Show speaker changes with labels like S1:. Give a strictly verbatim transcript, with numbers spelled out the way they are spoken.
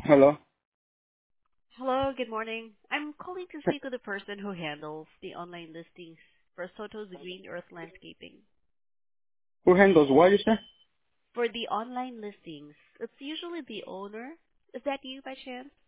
S1: Hello.
S2: Hello, good morning. I'm calling to speak with the person who handles the online listings for Soto's Green Earth Landscaping.
S1: Who handles what you say?
S2: For the online listings, it's usually the owner. Is that you by chance?